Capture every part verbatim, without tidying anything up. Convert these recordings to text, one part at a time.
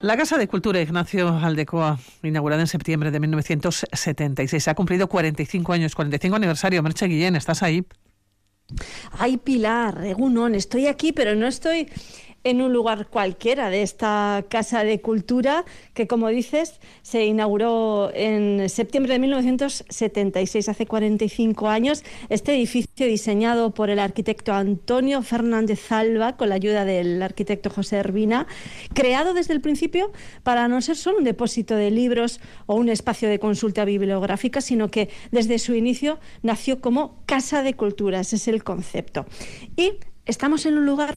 La Casa de Cultura Ignacio Aldecoa, inaugurada en septiembre de mil novecientos setenta y seis, ha cumplido cuarenta y cinco años, cuarenta y cinco aniversario. Merche Guillén, ¿estás ahí? Ay, Pilar, Egunon, estoy aquí, pero no estoy en un lugar cualquiera de esta Casa de Cultura que, como dices, se inauguró en septiembre de mil novecientos setenta y seis, hace cuarenta y cinco años. Este edificio, diseñado por el arquitecto Antonio Fernández Alba, con la ayuda del arquitecto José Ervina, creado desde el principio para no ser solo un depósito de libros o un espacio de consulta bibliográfica, sino que desde su inicio nació como Casa de Cultura. Ese es el concepto. Y estamos en un lugar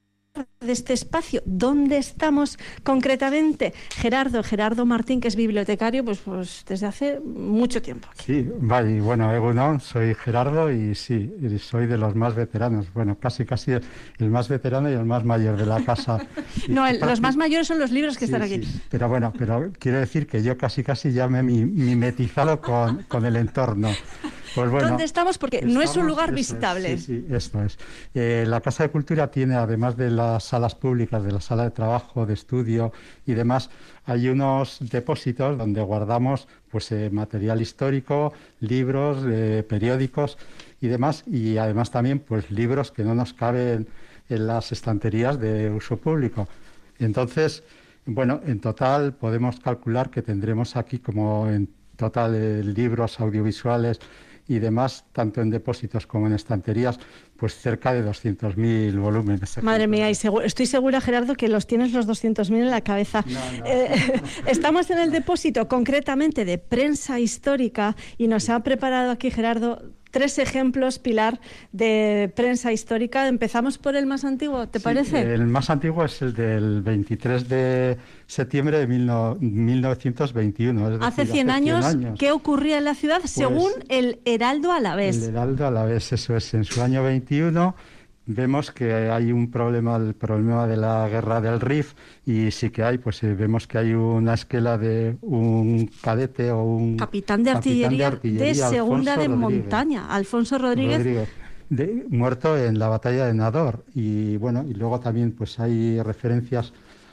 de este espacio. ¿Dónde estamos concretamente? Gerardo, Gerardo Martín, que es bibliotecario pues, pues desde hace mucho tiempo. Sí, vale, bueno, Egunon, soy Gerardo y sí, soy de los más veteranos, bueno, casi casi el más veterano y el más mayor de la casa. No, el, los más mayores son los libros que sí, están aquí. Sí, pero bueno, pero quiero decir que yo casi casi ya me he mimetizado con, con el entorno. Pues bueno, ¿dónde estamos? Porque estamos, no es un lugar visitable. Es, sí, sí, esto es. Eh, la Casa de Cultura tiene, además de las salas públicas, de la sala de trabajo, de estudio y demás, hay unos depósitos donde guardamos pues eh, material histórico, libros, eh, periódicos y demás, y además también pues libros que no nos caben en las estanterías de uso público. Entonces, bueno, en total podemos calcular que tendremos aquí como en total eh, libros audiovisuales y demás, tanto en depósitos como en estanterías, pues cerca de doscientos mil volúmenes. Madre mía, y seguro, estoy segura, Gerardo, que los tienes los doscientos mil en la cabeza. No, no. Eh, estamos en el depósito concretamente de prensa histórica y nos ha preparado aquí, Gerardo, tres ejemplos, Pilar, de prensa histórica. Empezamos por el más antiguo, ¿te sí, parece? El más antiguo es el del veintitrés de septiembre de mil novecientos veintiuno. Es decir, hace cien años, años, ¿qué ocurría en la ciudad pues, según el Heraldo Alavés? El Heraldo Alavés, eso es. En su año veintiuno vemos que hay un problema, el problema de la guerra del Rif, y sí que hay, pues eh, vemos que hay una esquela de un cadete o un capitán de artillería, capitán de, artillería, de segunda Alfonso de Rodríguez, montaña, Alfonso Rodríguez, Rodríguez de, muerto en la batalla de Nador. Y bueno, y luego también pues hay referencias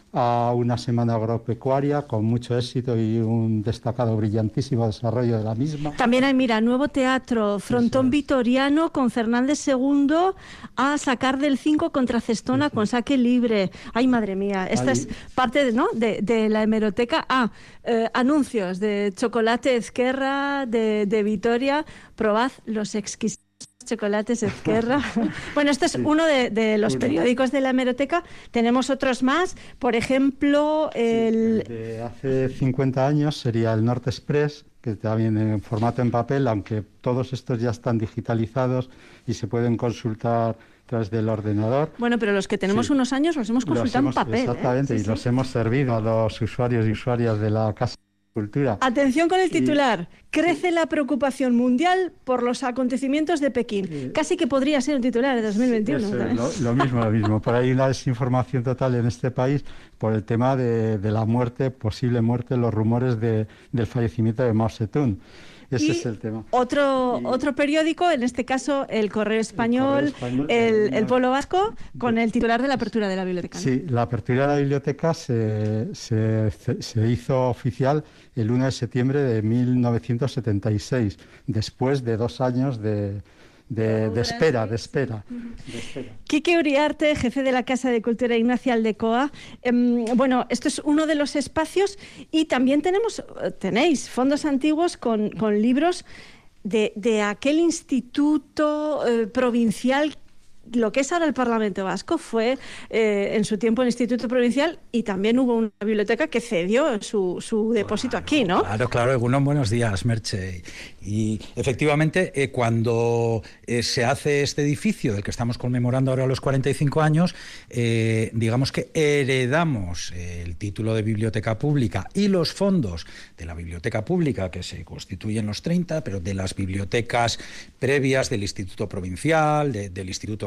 a una semana agropecuaria con mucho éxito y un destacado, brillantísimo desarrollo de la misma. También hay, mira, nuevo teatro, frontón vitoriano con Fernández segundo a sacar del cinco contra Cestona, sí, sí, con saque libre. Ay, madre mía, esta Ay. es parte de, ¿no? de, de la hemeroteca. Ah, eh, anuncios de Chocolate Ezquerra, de, de Vitoria, probad los exquisitos chocolates Ezquerra. Bueno, este es sí. uno de, de los periódicos de la hemeroteca. Tenemos otros más, por ejemplo, el... Sí, de hace cincuenta años sería el Norte Express, que también en formato en papel, aunque todos estos ya están digitalizados y se pueden consultar a través del ordenador. Bueno, pero los que tenemos sí. unos años los hemos consultado los hemos, en papel. Exactamente, ¿eh? Sí, y sí. los hemos servido a los usuarios y usuarias de la Casa Cultura. Atención con el titular. Y... crece la preocupación mundial por los acontecimientos de Pekín. Sí. Casi que podría ser un titular de dos mil veintiuno. Eso, lo, lo mismo, lo mismo. Por ahí una desinformación total en este país por el tema de, de la muerte, posible muerte, los rumores de, del fallecimiento de Mao Zedong. Ese y es el tema. Otro, y... otro periódico, en este caso el Correo Español, el, Correo Español, el, el, el Pueblo Vasco, con el titular de la apertura de la biblioteca, ¿no? Sí, la apertura de la biblioteca se, se, se hizo oficial el uno de septiembre de mil novecientos setenta y seis, después de dos años de... De, de espera, de espera, de espera. Quique Uriarte, jefe de la Casa de Cultura Ignacio Aldecoa. Eh, bueno, esto es uno de los espacios y también tenemos, tenéis fondos antiguos con, con libros de, de aquel instituto eh, provincial. Lo que es ahora el Parlamento Vasco fue eh, en su tiempo el Instituto Provincial, y también hubo una biblioteca que cedió su, su depósito claro, aquí, ¿no? Claro, claro. Egunon, buenos días, Merche. Y efectivamente, eh, cuando eh, se hace este edificio del que estamos conmemorando ahora los cuarenta y cinco años, eh, digamos que heredamos el título de biblioteca pública y los fondos de la biblioteca pública, que se constituyen los treinta, pero de las bibliotecas previas del Instituto Provincial, de, del Instituto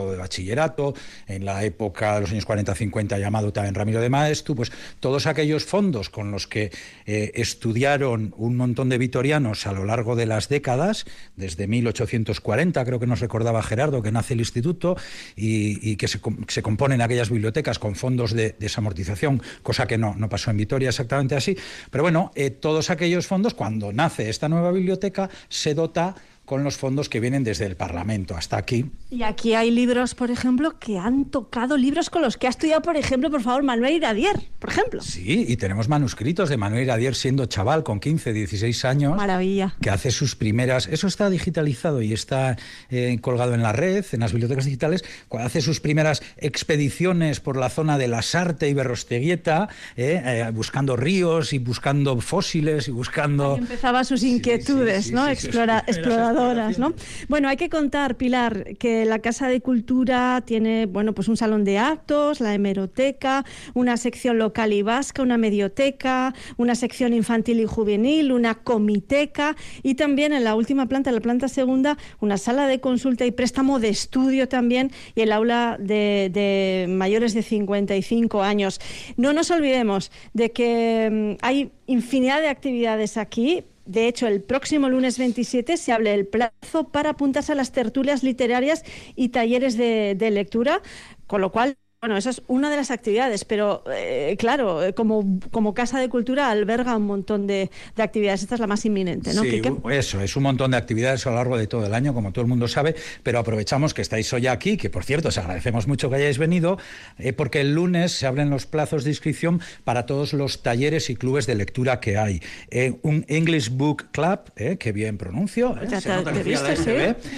grado de bachillerato, en la época de los años cuarenta cincuenta llamado también Ramiro de Maeztu, pues todos aquellos fondos con los que eh, estudiaron un montón de vitorianos a lo largo de las décadas, desde mil ochocientos cuarenta, creo que nos recordaba Gerardo, que nace el instituto, y, y que se, se componen aquellas bibliotecas con fondos de desamortización, cosa que no, no pasó en Vitoria exactamente así, pero bueno, eh, todos aquellos fondos, cuando nace esta nueva biblioteca, se dota con los fondos que vienen desde el Parlamento hasta aquí. Y aquí hay libros, por ejemplo, que han tocado, libros con los que ha estudiado, por ejemplo, por favor, Manuel Iradier, por ejemplo. Sí, y tenemos manuscritos de Manuel Iradier siendo chaval, con quince, dieciséis años. Maravilla. Que hace sus primeras... Eso está digitalizado y está eh, colgado en la red, en las bibliotecas digitales. Cuando hace sus primeras expediciones por la zona de la Sarte y Berrosteguieta, eh, eh, buscando ríos y buscando fósiles y buscando... Ahí empezaba sus inquietudes, sí, sí, sí, ¿no? sí, Explora, sí, exploradoras, ¿no? Bueno, hay que contar, Pilar, que la Casa de Cultura tiene, bueno, pues un salón de actos, la hemeroteca, una sección local y vasca, una medioteca, una sección infantil y juvenil, una comiteca y también en la última planta, en la planta segunda, una sala de consulta y préstamo de estudio también y el aula de, de mayores de cincuenta y cinco años. No nos olvidemos de que um, hay infinidad de actividades aquí. De hecho, el próximo lunes veintisiete se abre el plazo para apuntarse a las tertulias literarias y talleres de, de lectura, con lo cual, bueno, esa es una de las actividades, pero eh, claro, como, como Casa de Cultura alberga un montón de, de actividades. Esta es la más inminente, ¿no? Sí, eso, es un montón de actividades a lo largo de todo el año, como todo el mundo sabe, pero aprovechamos que estáis hoy aquí, que por cierto os agradecemos mucho que hayáis venido, eh, porque el lunes se abren los plazos de inscripción para todos los talleres y clubes de lectura que hay. Eh, un English Book Club, eh, que bien pronuncio, eh, ya se nota te, que te fui a la S B,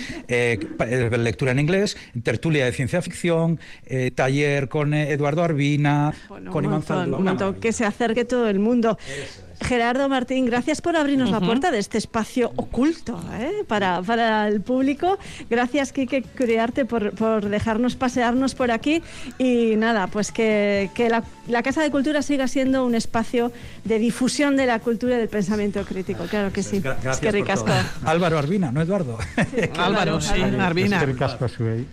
eh, lectura en inglés, tertulia de ciencia ficción, eh, taller con Eduardo Arbina, bueno, con Iván Zaldúa. Un montón, que se acerque todo el mundo. Eso es. Gerardo Martín, gracias por abrirnos uh-huh. la puerta de este espacio oculto ¿eh? para, para el público. Gracias, Quique Curiarte, por, por dejarnos pasearnos por aquí. Y nada, pues que, que la, la Casa de Cultura siga siendo un espacio de difusión de la cultura y del pensamiento crítico. Claro que sí. Gracias es que ricasco. Álvaro Arbina, no Eduardo. Sí, Álvaro, sí, Arbina. Es que ricasco,